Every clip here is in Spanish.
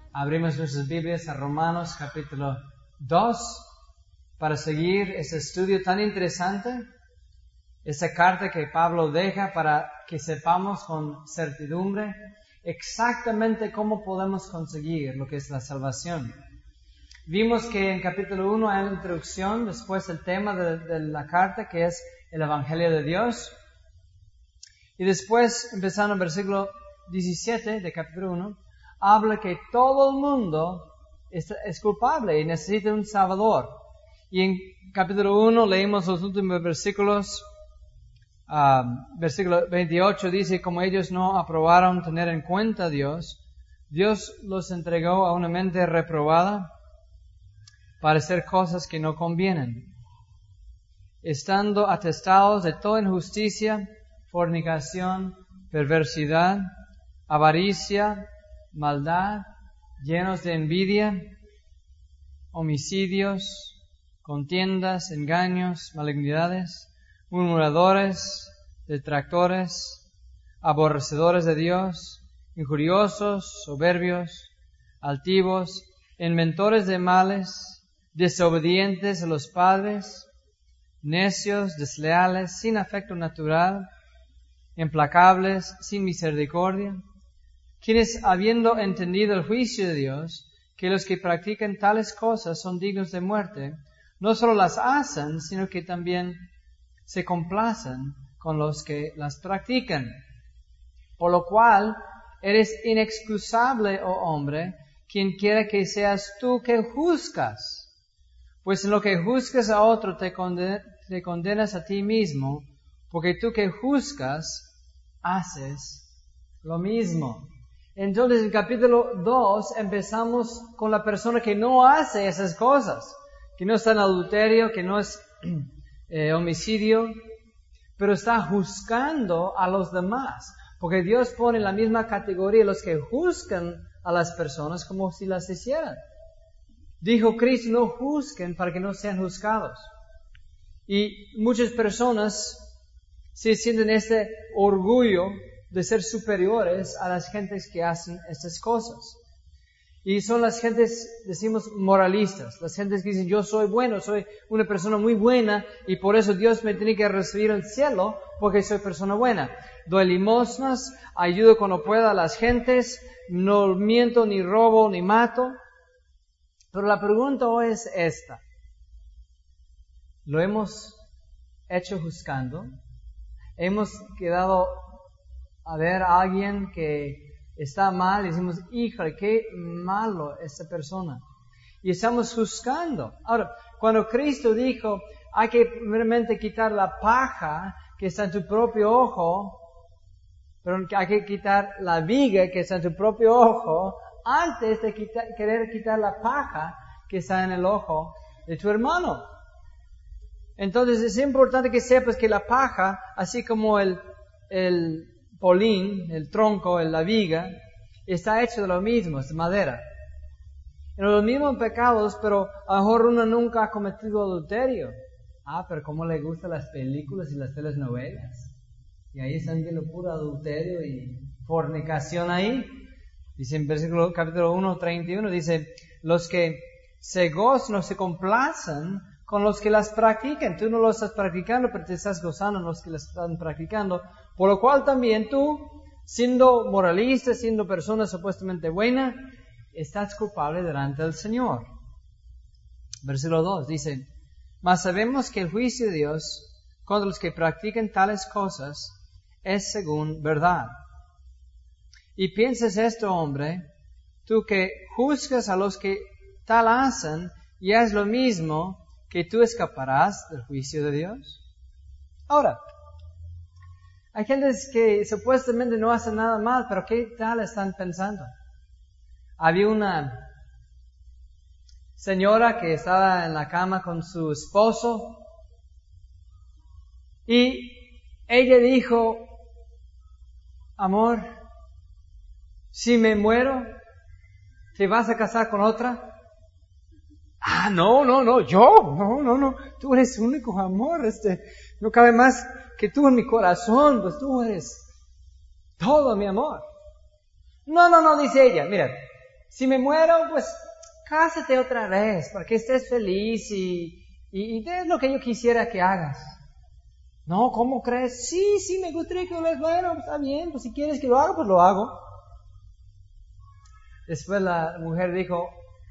Abrimos nuestras Biblias a Romanos capítulo 2 para seguir este estudio tan interesante, esta carta que Pablo deja para que sepamos con certidumbre exactamente cómo podemos conseguir lo que es la salvación. Vimos que en capítulo 1 hay una introducción, después el tema de la carta que es el Evangelio de Dios. Y después, empezando en versículo 17 de capítulo 1, habla que todo el mundo es culpable y necesita un Salvador. Y en capítulo 1 leímos los últimos versículos. Versículo 28 dice, como ellos no aprobaron tener en cuenta a Dios, Dios los entregó a una mente reprobada para hacer cosas que no convienen, estando atestados de toda injusticia, fornicación, perversidad, avaricia, maldad, llenos de envidia, homicidios, contiendas, engaños, malignidades, murmuradores, detractores, aborrecedores de Dios, injuriosos, soberbios, altivos, inventores de males, desobedientes a los padres, necios, desleales, sin afecto natural, implacables, sin misericordia, quienes, habiendo entendido el juicio de Dios, que los que practican tales cosas son dignos de muerte, no solo las hacen, sino que también se complacen con los que las practican. Por lo cual, eres inexcusable, oh hombre, quien quiera que seas tú que juzgas. Pues en lo que juzgas a otro te condenas a ti mismo, porque tú que juzgas, haces lo mismo. Entonces, en el capítulo 2 empezamos con la persona que no hace esas cosas, que no está en adulterio, que no es homicidio, pero está juzgando a los demás, porque Dios pone en la misma categoría los que juzgan a las personas como si las hicieran. Dijo Cristo, no juzguen para que no sean juzgados. Y muchas personas se sienten este orgullo de ser superiores a las gentes que hacen estas cosas. Y son las gentes, decimos, moralistas. Las gentes que dicen, yo soy bueno, soy una persona muy buena y por eso Dios me tiene que recibir al cielo porque soy persona buena. Doy limosnas, ayudo cuando pueda a las gentes, no miento, ni robo, ni mato. Pero la pregunta hoy es esta. ¿Lo hemos hecho juzgando? ¿Hemos quedado a ver a alguien que está mal y decimos, híjole, qué malo esta persona? Y estamos juzgando. Ahora, cuando Cristo dijo, hay que realmente quitar la paja que está en tu propio ojo, pero hay que quitar la viga que está en tu propio ojo, antes de querer quitar la paja que está en el ojo de tu hermano. Entonces es importante que sepas que la paja, así como el polín, el tronco, la viga, está hecho de lo mismo, es de madera. En los mismos pecados, pero a lo mejor uno nunca ha cometido adulterio. Pero cómo le gustan las películas y las telenovelas. Y ahí están viendo puro adulterio y fornicación ahí. Dice en versículo capítulo 1, 31, dice, los que se gozan o se complacen con los que las practican. Tú no lo estás practicando, pero te estás gozando en los que las están practicando. Por lo cual también tú, siendo moralista, siendo persona supuestamente buena, estás culpable delante del Señor. Versículo 2 dice, mas sabemos que el juicio de Dios contra los que practican tales cosas es según verdad. Y piensas esto, hombre, tú que juzgas a los que tal hacen, y es lo mismo que tú escaparás del juicio de Dios. Ahora, hay gentes que supuestamente no hacen nada mal, pero ¿qué tal están pensando? Había una señora que estaba en la cama con su esposo y ella dijo, amor, si me muero, ¿te vas a casar con otra? No, yo, no, tú eres único, amor, no cabe más que tú en mi corazón, pues tú eres todo mi amor. No, dice ella, mira, si me muero, pues cásate otra vez para que estés feliz y es lo que yo quisiera que hagas. No, ¿cómo crees? Sí, me gustaría que lo hagas. Bueno, pues está bien, pues si quieres que lo haga, pues lo hago. Después la mujer dijo,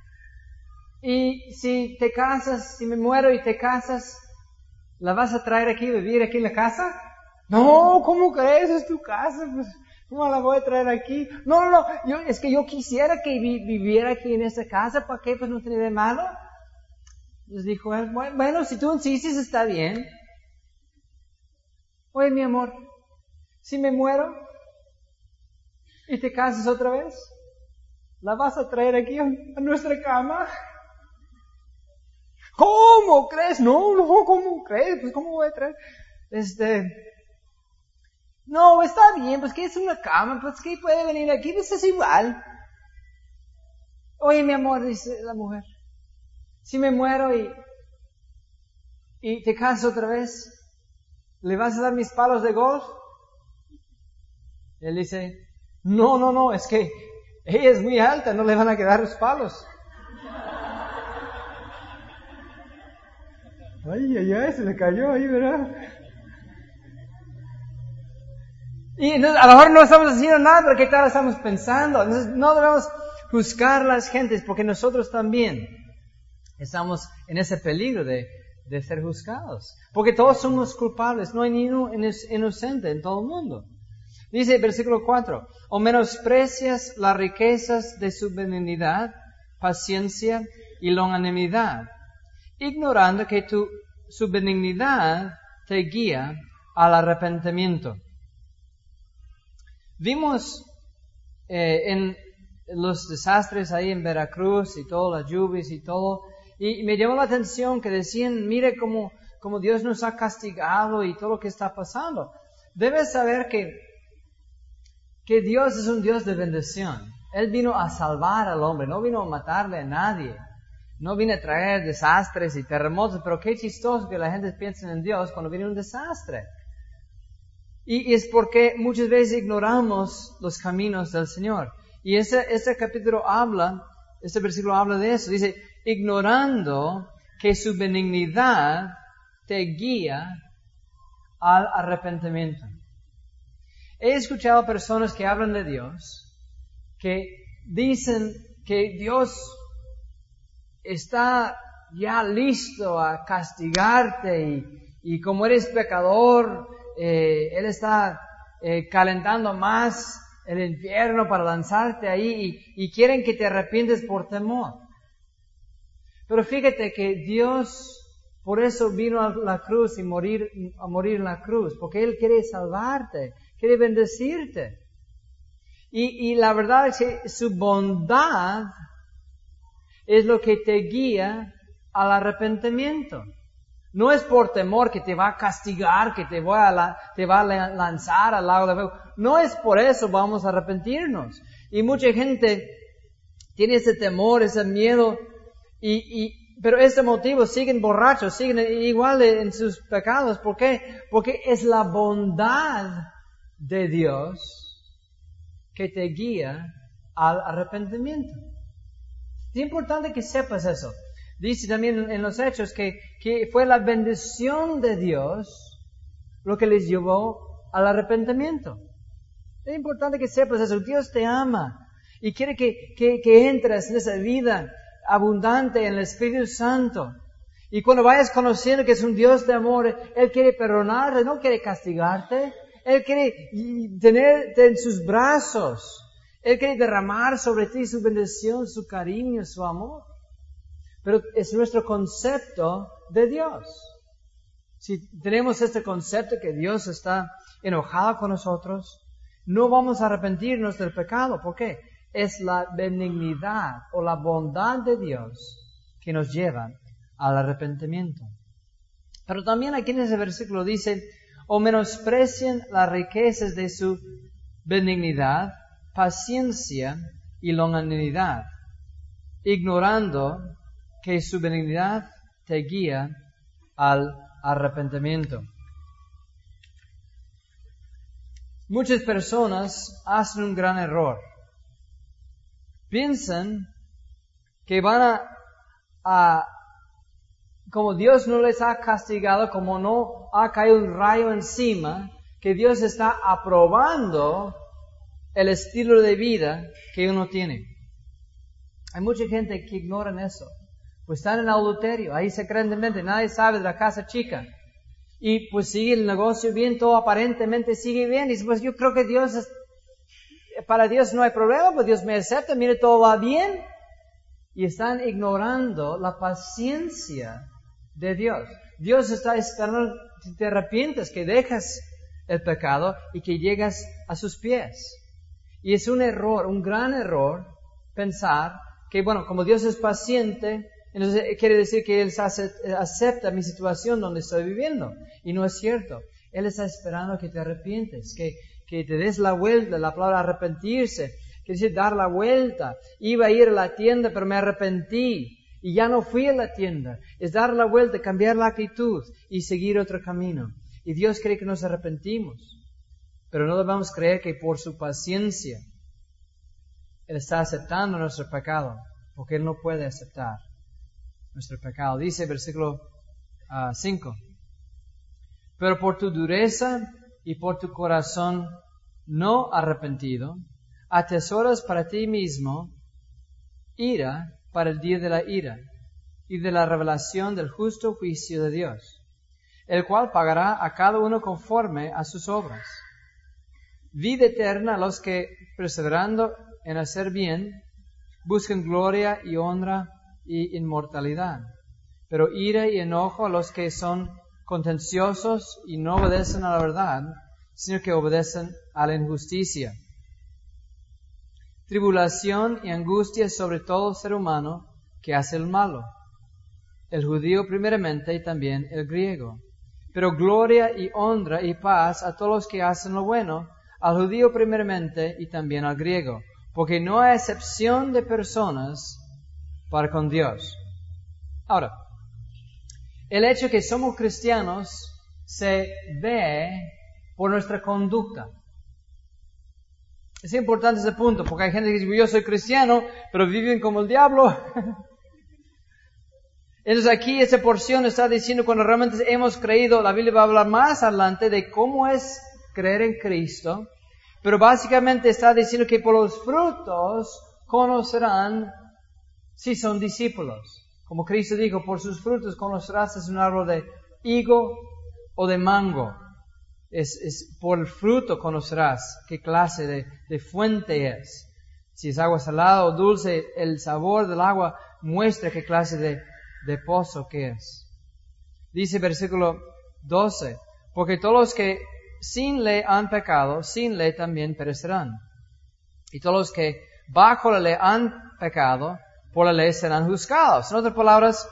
y si te casas, si me muero y te casas, ¿la vas a traer aquí, vivir aquí en la casa? No, ¿cómo crees? Es tu casa, pues, ¿cómo la voy a traer aquí? No, es que yo quisiera que viviera aquí en esta casa, ¿para qué? Pues no tiene de malo. Les dijo él, bueno, si tú insistes está bien. Oye, mi amor, si me muero y te casas otra vez, ¿la vas a traer aquí a nuestra cama? ¿Cómo crees? No, ¿cómo crees? Pues ¿cómo voy a traer? No, está bien, pues que es una cama, pues que puede venir aquí, pues es igual. Oye, mi amor, dice la mujer, si me muero y te casas otra vez, ¿le vas a dar mis palos de golf? Él dice, no, es que ella es muy alta, no le van a quedar los palos. Ay, se le cayó ahí, ¿verdad? Y entonces, a lo mejor no estamos haciendo nada, pero ¿qué tal estamos pensando? Entonces, no debemos juzgar a las gentes, porque nosotros también estamos en ese peligro de ser juzgados. Porque todos somos culpables, no hay ni uno inocente en todo el mundo. Dice versículo 4, o menosprecias las riquezas de su benignidad, paciencia y longanimidad, ignorando que su benignidad te guía al arrepentimiento. Vimos en los desastres ahí en Veracruz y todas las lluvias y todo, y me llamó la atención que decían, mire cómo Dios nos ha castigado y todo lo que está pasando. Debes saber que Dios es un Dios de bendición. Él vino a salvar al hombre, no vino a matarle a nadie. No vino a traer desastres y terremotos, pero qué chistoso que la gente piense en Dios cuando viene un desastre. Y es porque muchas veces ignoramos los caminos del Señor. Y este versículo habla de eso. Dice, ignorando que su benignidad te guía al arrepentimiento. He escuchado personas que hablan de Dios, que dicen que Dios está ya listo a castigarte y como eres pecador, Él está calentando más el infierno para lanzarte ahí y quieren que te arrepientes por temor. Pero fíjate que Dios por eso vino a la cruz y a morir en la cruz, porque Él quiere salvarte, quiere bendecirte. Y la verdad es que su bondad es lo que te guía al arrepentimiento. No es por temor que te va a castigar, que te va a lanzar al lago de fuego. No es por eso vamos a arrepentirnos. Y mucha gente tiene ese temor, ese miedo, pero este motivo siguen borrachos, siguen igual en sus pecados. ¿Por qué? Porque es la bondad de Dios que te guía al arrepentimiento. Es importante que sepas eso. Dice también en los Hechos que fue la bendición de Dios lo que les llevó al arrepentimiento. Es importante que sepas eso. Dios te ama y quiere que entres en esa vida abundante en el Espíritu Santo. Y cuando vayas conociendo que es un Dios de amor, Él quiere perdonarte, no quiere castigarte. Él quiere tenerte en sus brazos. Él quiere derramar sobre ti su bendición, su cariño, su amor. Pero es nuestro concepto de Dios. Si tenemos este concepto que Dios está enojado con nosotros, no vamos a arrepentirnos del pecado. ¿Por qué? Es la benignidad o la bondad de Dios que nos lleva al arrepentimiento. Pero también aquí en ese versículo dice, o menosprecian las riquezas de su benignidad, paciencia y longanimidad, ignorando que su benignidad te guía al arrepentimiento. Muchas personas hacen un gran error. piensan que van como Dios no les ha castigado, como no ha caído un rayo encima, que Dios está aprobando el estilo de vida que uno tiene. Hay mucha gente que ignora eso. Pues están en adulterio, ahí secretamente, nadie sabe de la casa chica. Y pues sigue el negocio bien, todo aparentemente sigue bien. Y pues yo creo que para Dios no hay problema, pues Dios me acepta, mire, todo va bien. Y están ignorando la paciencia de Dios. Dios está esperando que te arrepientes, que dejas el pecado y que llegas a sus pies. Y es un error, un gran error, pensar que, bueno, como Dios es paciente, entonces quiere decir que Él acepta mi situación donde estoy viviendo. Y no es cierto. Él está esperando que te arrepientes, que te des la vuelta. La palabra arrepentirse quiere decir dar la vuelta. Iba a ir a la tienda, pero me arrepentí y ya no fui a la tienda. Es dar la vuelta, cambiar la actitud y seguir otro camino. Y Dios cree que nos arrepentimos. Pero no debemos creer que por su paciencia Él está aceptando nuestro pecado, porque Él no puede aceptar nuestro pecado. Dice versículo 5. Pero por tu dureza y por tu corazón no arrepentido, atesoras para ti mismo ira para el día de la ira y de la revelación del justo juicio de Dios, el cual pagará a cada uno conforme a sus obras. Vida eterna a los que, perseverando en hacer bien, buscan gloria y honra y inmortalidad. Pero ira y enojo a los que son contenciosos y no obedecen a la verdad, sino que obedecen a la injusticia. Tribulación y angustia sobre todo ser humano que hace el malo, el judío primeramente y también el griego. Pero gloria y honra y paz a todos los que hacen lo bueno, al judío primeramente y también al griego, porque no hay excepción de personas para con Dios. Ahora, el hecho que somos cristianos se ve por nuestra conducta. Es importante ese punto, porque hay gente que dice, yo soy cristiano, pero viven como el diablo. Entonces aquí esa porción está diciendo, cuando realmente hemos creído, la Biblia va a hablar más adelante de cómo es creer en Cristo, pero básicamente está diciendo que por los frutos conocerán si son discípulos. Como Cristo dijo, por sus frutos conocerás si es un árbol de higo o de mango. Es por el fruto conocerás qué clase de fuente es. Si es agua salada o dulce, el sabor del agua muestra qué clase de pozo que es. Dice versículo 12, porque todos los que sin ley han pecado, sin ley también perecerán. Y todos los que bajo la ley han pecado, por la ley serán juzgados. En otras palabras,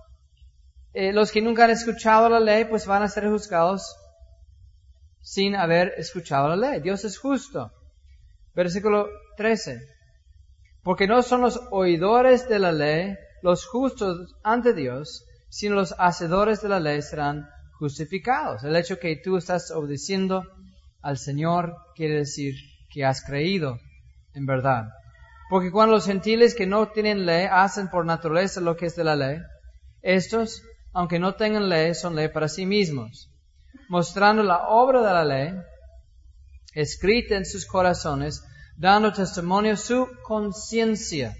los que nunca han escuchado la ley, pues van a ser juzgados sin haber escuchado la ley. Dios es justo. Versículo 13. Porque no son los oidores de la ley los justos ante Dios, sino los hacedores de la ley serán justificados. El hecho que tú estás obedeciendo al Señor quiere decir que has creído en verdad. Porque cuando los gentiles que no tienen ley hacen por naturaleza lo que es de la ley, estos, aunque no tengan ley, son ley para sí mismos, mostrando la obra de la ley, escrita en sus corazones, dando testimonio su conciencia,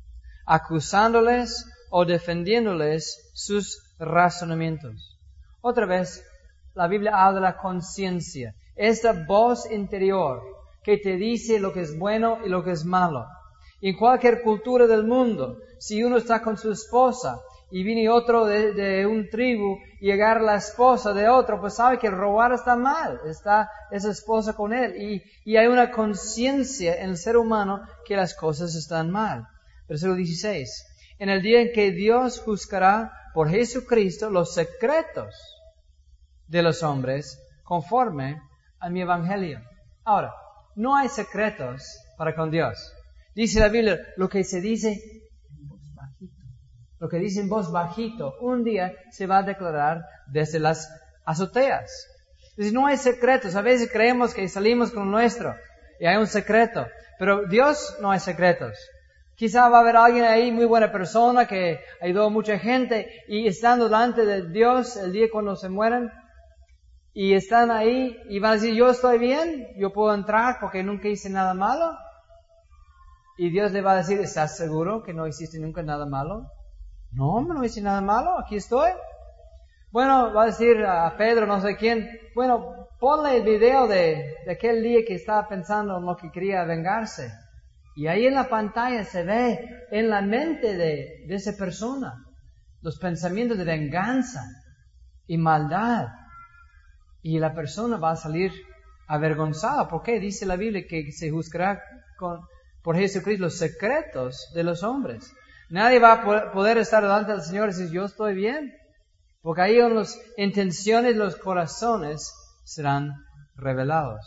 acusándoles o defendiéndoles sus razonamientos. Otra vez, la Biblia habla de la conciencia, esta voz interior que te dice lo que es bueno y lo que es malo. En cualquier cultura del mundo, si uno está con su esposa y viene otro de un tribu y agarra la esposa de otro, pues sabe que robar está mal, está esa esposa con él. Y hay una conciencia en el ser humano que las cosas están mal. Versículo 16. En el día en que Dios juzgará por Jesucristo los secretos de los hombres conforme a mi evangelio. Ahora, no hay secretos para con Dios. Dice la Biblia, lo que se dice en voz bajito, lo que dice en voz bajito, un día se va a declarar desde las azoteas. Dice, no hay secretos. A veces creemos que salimos con nuestro y hay un secreto. Pero Dios no hay secretos. Quizá va a haber alguien ahí, muy buena persona, que ayudó a mucha gente, y estando delante de Dios el día cuando se mueren, y están ahí, y van a decir, yo estoy bien, yo puedo entrar porque nunca hice nada malo. Y Dios le va a decir, ¿estás seguro que no hiciste nunca nada malo? No hice nada malo, aquí estoy. Bueno, va a decir a Pedro, no sé quién, bueno, ponle el video de aquel día que estaba pensando en lo que quería vengarse. Y ahí en la pantalla se ve en la mente de esa persona los pensamientos de venganza y maldad. Y la persona va a salir avergonzada. ¿Por qué? Dice la Biblia que se juzgará por Jesucristo los secretos de los hombres. Nadie va a poder estar delante del Señor y decir, yo estoy bien. Porque ahí las intenciones, los corazones serán reveladas.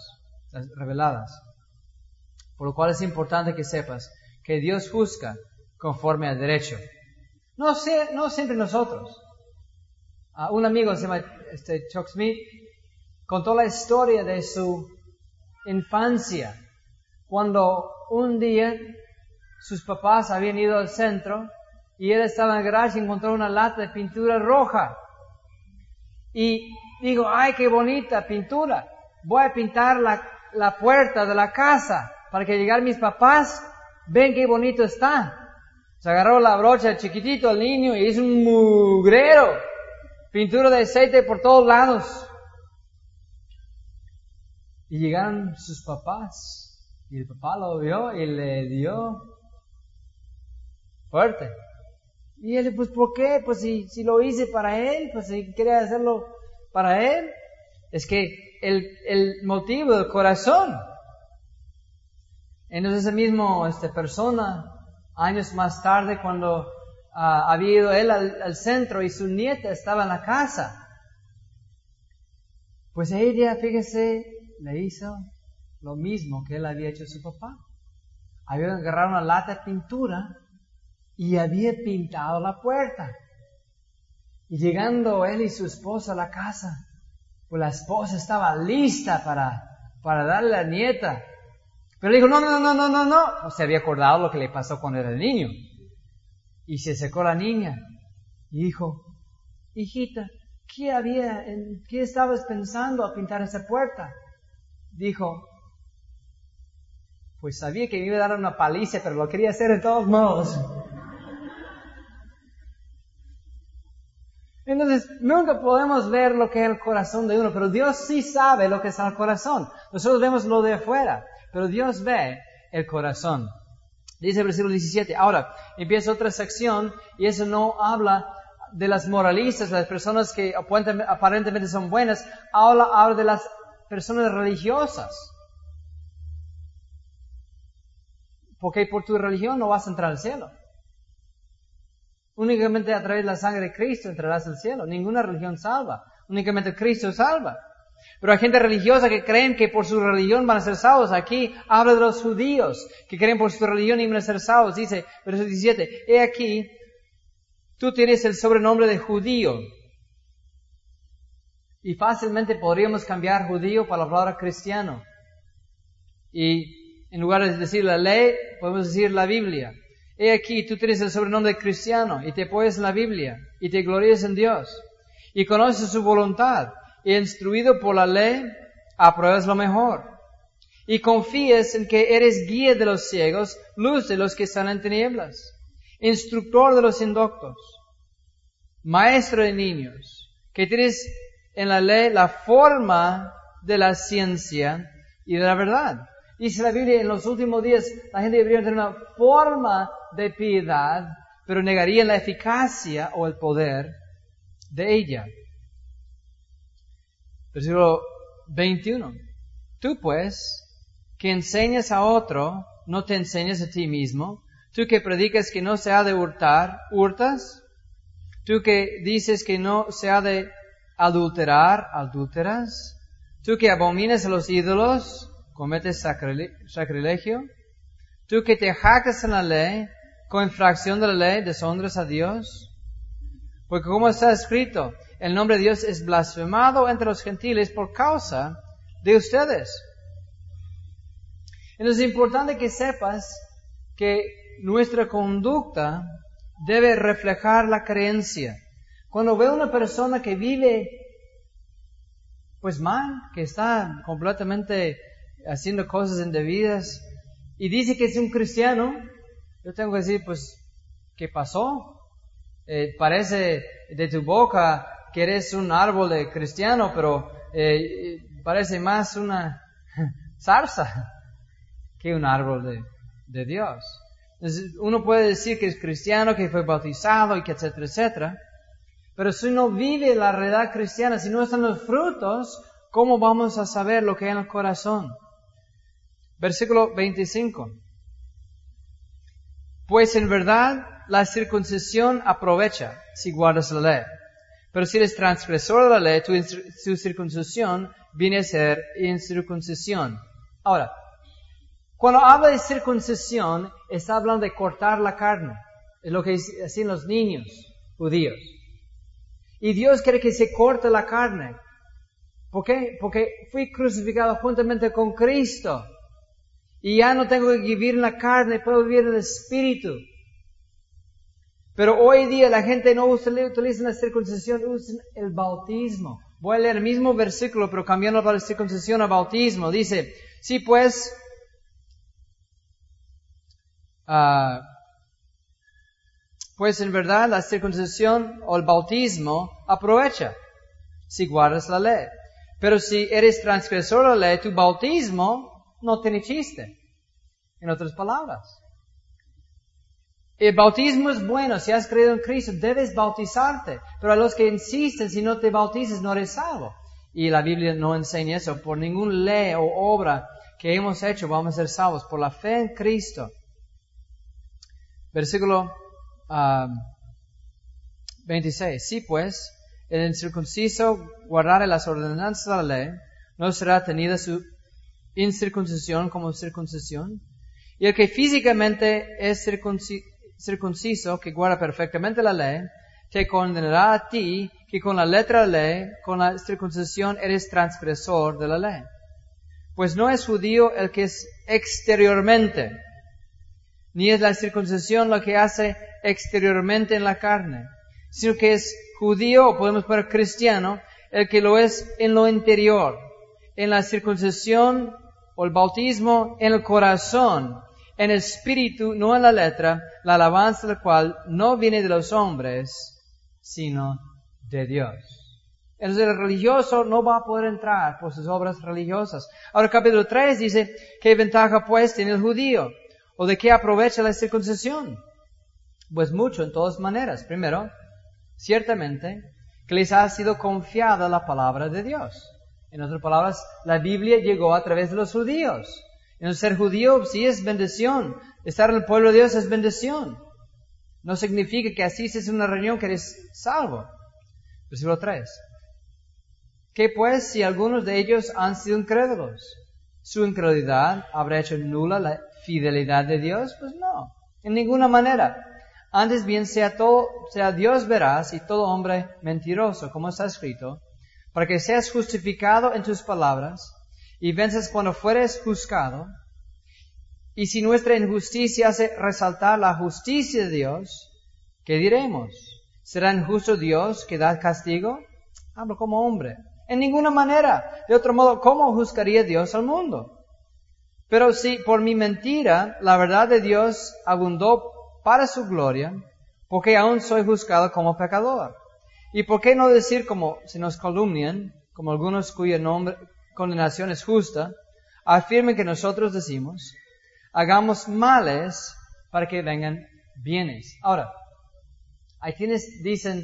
Por lo cual es importante que sepas que Dios juzga conforme al derecho. No siempre nosotros. Un amigo se llama Chuck Smith contó la historia de su infancia. Cuando un día sus papás habían ido al centro y él estaba en el garaje y encontró una lata de pintura roja. Y digo, ¡ay, qué bonita pintura! Voy a pintar la puerta de la casa para que llegar mis papás, ven qué bonito está. Se agarró la brocha chiquitito al niño y hizo un mugrero. Pintura de aceite por todos lados. Y llegaron sus papás. Y el papá lo vio y le dio fuerte. Y él, pues, ¿por qué? Pues si lo hice para él, pues si quería hacerlo para él. Es que el motivo del corazón. Entonces esa misma persona, años más tarde, cuando había ido él al centro y su nieta estaba en la casa, pues ella, fíjese, le hizo lo mismo que él había hecho a su papá. Había agarrado una lata de pintura y había pintado la puerta. Y llegando él y su esposa a la casa, pues la esposa estaba lista para darle a la nieta. Pero dijo, no. No se había acordado lo que le pasó cuando era el niño. Y se acercó la niña y dijo, hijita, ¿qué estabas pensando al pintar esa puerta? Dijo, pues sabía que me iba a dar una paliza, pero lo quería hacer de todos modos. Entonces, nunca podemos ver lo que es el corazón de uno, pero Dios sí sabe lo que es el corazón. Nosotros vemos lo de afuera, pero Dios ve el corazón. Dice el versículo 17. Ahora, empieza otra sección, y eso no habla de las moralistas, las personas que aparentemente son buenas, habla de las personas religiosas. Porque por tu religión no vas a entrar al cielo. Únicamente a través de la sangre de Cristo entrarás al cielo. Ninguna religión salva. Únicamente Cristo salva. Pero hay gente religiosa que creen que por su religión van a ser salvos. Aquí habla de los judíos que creen por su religión y van a ser salvos. Dice, versículo 17, he aquí, tú tienes el sobrenombre de judío. Y fácilmente podríamos cambiar judío por la palabra cristiano. Y en lugar de decir la ley, podemos decir la Biblia. He aquí, tú tienes el sobrenombre de cristiano y te apoyas en la Biblia y te glorías en Dios y conoces su voluntad y instruido por la ley apruebas lo mejor y confías en que eres guía de los ciegos, luz de los que están en tinieblas, instructor de los indoctos, maestro de niños, que tienes en la ley la forma de la ciencia y de la verdad. Dice la Biblia, en los últimos días la gente debería tener una forma de piedad, pero negarían la eficacia o el poder de ella. Versículo 21. Tú pues, que enseñas a otro, no te enseñas a ti mismo. Tú que predicas que no se ha de hurtar, ¿hurtas? Tú que dices que no se ha de adulterar, ¿adúlteras? Tú que abominas a los ídolos, ¿cometes sacrilegio? Tú que te jactas en la ley, con infracción de la ley, deshonras a Dios. Porque como está escrito, el nombre de Dios es blasfemado entre los gentiles por causa de ustedes. Entonces es importante que sepas que nuestra conducta debe reflejar la creencia. Cuando veo una persona que vive pues mal, que está completamente haciendo cosas indebidas y dice que es un cristiano, yo tengo que decir, pues, ¿qué pasó? Parece de tu boca que eres un árbol de cristiano, pero parece más una zarza que un árbol de Dios. Entonces, uno puede decir que es cristiano, que fue bautizado y que etcétera, etcétera. Pero si no vive la realidad cristiana, si no están los frutos, ¿cómo vamos a saber lo que hay en el corazón? Versículo 25. Pues en verdad la circuncisión aprovecha si guardas la ley. Pero si eres transgresor de la ley, tu circuncisión viene a ser incircuncisión. Ahora, cuando habla de circuncisión, está hablando de cortar la carne. Es lo que hacían los niños judíos. Y Dios quiere que se corte la carne. ¿Por qué? Porque fui crucificado juntamente con Cristo. Y ya no tengo que vivir en la carne, puedo vivir en el Espíritu. Pero hoy día la gente no utiliza la circuncisión, usan el bautismo. Voy a leer el mismo versículo, pero cambiando para la circuncisión a bautismo. Dice, sí pues, pues en verdad la circuncisión o el bautismo aprovecha si guardas la ley. Pero si eres transgresor de la ley, tu bautismo no tiene chiste. En otras palabras. El bautismo es bueno. Si has creído en Cristo, debes bautizarte. Pero a los que insisten, si no te bautizas, no eres salvo. Y la Biblia no enseña eso. Por ninguna ley o obra que hemos hecho vamos a ser salvos. Por la fe en Cristo. Versículo 26. Sí pues, el incircunciso guardare las ordenanzas de la ley, no será tenida su incircuncisión como circuncisión. Y el que físicamente es circunciso, que guarda perfectamente la ley, te condenará a ti, que con la letra de la ley, con la circuncisión eres transgresor de la ley. Pues no es judío el que es exteriormente, ni es la circuncisión lo que hace exteriormente en la carne, sino que es judío, o podemos poner cristiano, el que lo es en lo interior, en la circuncisión o el bautismo en el corazón, en el espíritu, no en la letra, la alabanza del cual no viene de los hombres, sino de Dios. Entonces el religioso no va a poder entrar por sus obras religiosas. Ahora capítulo 3 dice, ¿qué ventaja pues tiene el judío? ¿O de qué aprovecha la circuncisión? Pues mucho, en todas maneras. Primero, ciertamente, que les ha sido confiada la palabra de Dios. En otras palabras, la Biblia llegó a través de los judíos. Entonces, ser judío sí es bendición. Estar en el pueblo de Dios es bendición. No significa que asistes a una reunión que eres salvo. Versículo 3. ¿Qué pues si algunos de ellos han sido incrédulos? ¿Su incredulidad habrá hecho nula la fidelidad de Dios? Pues no, en ninguna manera. Antes bien sea Dios veraz y todo hombre mentiroso, como está escrito, para que seas justificado en tus palabras y venzas cuando fueres juzgado. Y si nuestra injusticia hace resaltar la justicia de Dios, ¿qué diremos? ¿Será injusto Dios que da castigo? Hablo como hombre. En ninguna manera. De otro modo, ¿cómo juzgaría Dios al mundo? Pero si por mi mentira la verdad de Dios abundó para su gloria, ¿por qué aún soy juzgado como pecador? ¿Y por qué no decir como si nos calumnian, como algunos cuya condenación es justa, afirmen que nosotros decimos, hagamos males para que vengan bienes? Ahora, hay quienes dicen,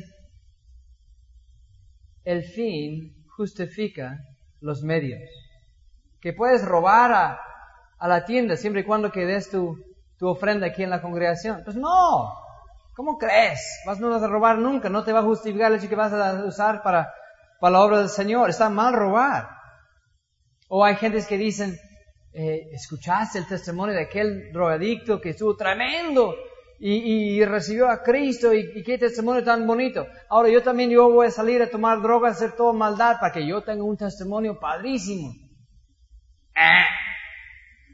el fin justifica los medios. Que puedes robar a la tienda siempre y cuando que des tu ofrenda aquí en la congregación. Pues no. ¿Cómo crees? No vas a robar nunca. No te va a justificar el hecho que vas a usar para la obra del Señor. Está mal robar. O hay gentes que dicen, escuchaste el testimonio de aquel drogadicto que estuvo tremendo y recibió a Cristo y qué testimonio tan bonito. Ahora yo voy a salir a tomar droga, a hacer toda maldad para que yo tenga un testimonio padrísimo.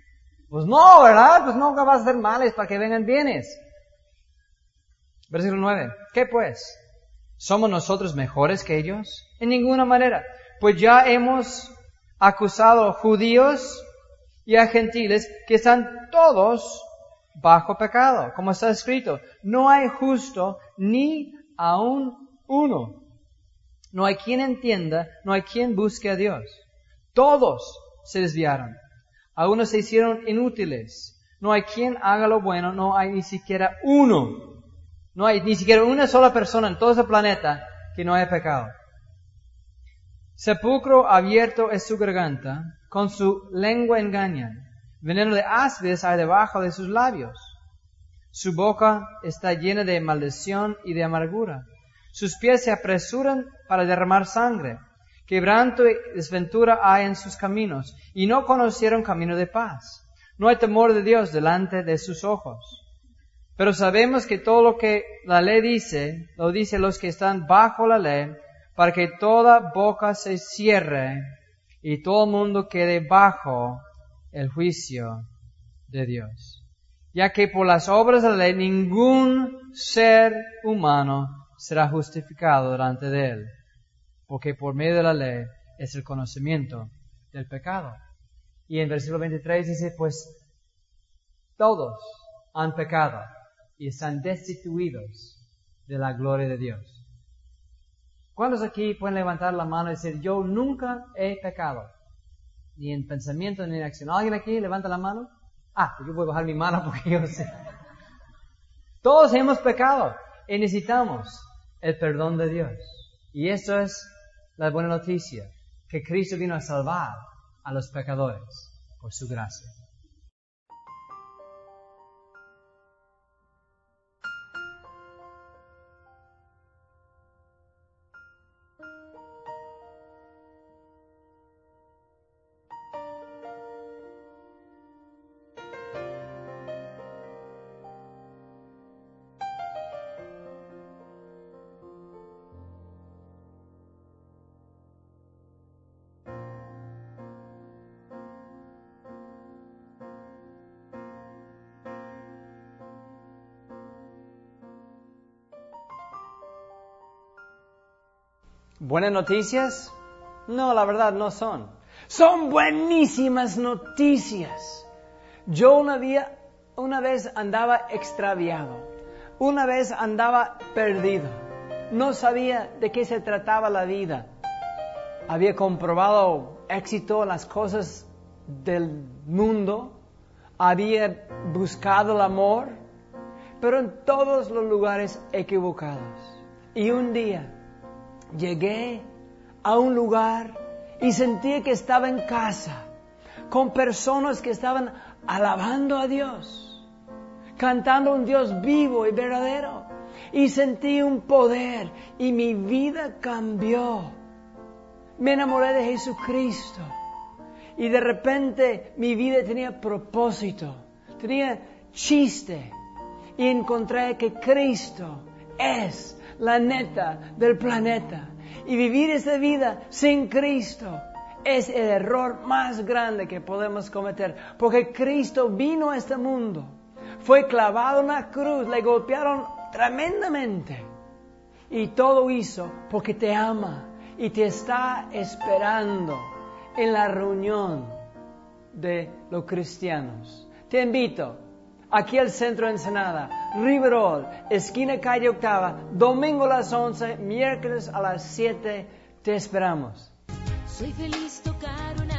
Pues no, ¿verdad? Pues nunca vas a hacer males para que vengan bienes. Versículo 9. ¿Qué pues? ¿Somos nosotros mejores que ellos? En ninguna manera. Pues ya hemos acusado a judíos y a gentiles que están todos bajo pecado. Como está escrito, no hay justo ni aun uno. No hay quien entienda, no hay quien busque a Dios. Todos se desviaron. Algunos se hicieron inútiles. No hay quien haga lo bueno, no hay ni siquiera uno. No hay ni siquiera una sola persona en todo ese planeta que no haya pecado. Sepulcro abierto es su garganta, con su lengua engañan. Veneno de áspides hay debajo de sus labios. Su boca está llena de maldición y de amargura. Sus pies se apresuran para derramar sangre. Quebranto y desventura hay en sus caminos, y no conocieron camino de paz. No hay temor de Dios delante de sus ojos. Pero sabemos que todo lo que la ley dice, lo dice los que están bajo la ley, para que toda boca se cierre y todo el mundo quede bajo el juicio de Dios. Ya que por las obras de la ley ningún ser humano será justificado delante de él, porque por medio de la ley es el conocimiento del pecado. Y en versículo 23 dice, pues todos han pecado y están destituidos de la gloria de Dios. ¿Cuántos aquí pueden levantar la mano y decir, yo nunca he pecado? Ni en pensamiento, ni en acción. ¿Alguien aquí levanta la mano? Yo voy a bajar mi mano porque yo sé. Todos hemos pecado y necesitamos el perdón de Dios. Y esto es la buena noticia, que Cristo vino a salvar a los pecadores por su gracia. ¿Buenas noticias? No, la verdad no son. Son buenísimas noticias. Yo una vez andaba extraviado. Una vez andaba perdido. No sabía de qué se trataba la vida. Había comprobado éxito en las cosas del mundo. Había buscado el amor, pero en todos los lugares equivocados. Y un día llegué a un lugar y sentí que estaba en casa, con personas que estaban alabando a Dios, cantando a un Dios vivo y verdadero. Y sentí un poder y mi vida cambió. Me enamoré de Jesucristo. Y de repente mi vida tenía propósito, tenía chiste. Y encontré que Cristo es la neta del planeta. Y vivir esta vida sin Cristo es el error más grande que podemos cometer. Porque Cristo vino a este mundo, fue clavado en una cruz, le golpearon tremendamente. Y todo hizo porque te ama y te está esperando en la reunión de los cristianos. Te invito aquí al centro de Ensenada, Riverol, esquina calle Octava, domingo a las 11, miércoles a las 7, te esperamos. Soy feliz tocar una